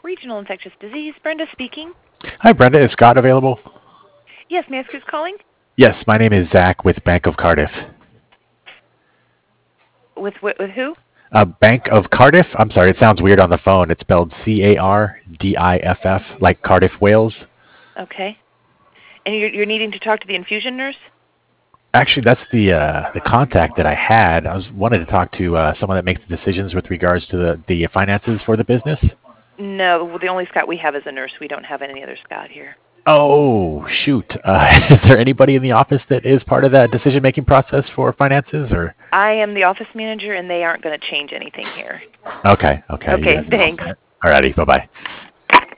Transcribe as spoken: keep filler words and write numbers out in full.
Regional Infectious Disease. Brenda speaking. Hi, Brenda. Is Scott available? Yes, may I ask who's calling? Yes, my name is Zach with Bank of Cardiff. With with, with who? Uh, Bank of Cardiff? I'm sorry, it sounds weird on the phone. It's spelled C A R D I F F, like Cardiff, Wales. Okay. And you're, you're needing to talk to the infusion nurse? Actually, that's the uh, the contact that I had. I was wanted to talk to uh, someone that makes the decisions with regards to the, the finances for the business. No, the only Scott we have is a nurse. We don't have any other Scott here. Oh, shoot. Uh, is there anybody in the office that is part of that decision-making process for finances? Or I am the office manager, and they aren't going to change anything here. Okay, okay. Okay, Yeah. thanks. Alrighty, bye-bye.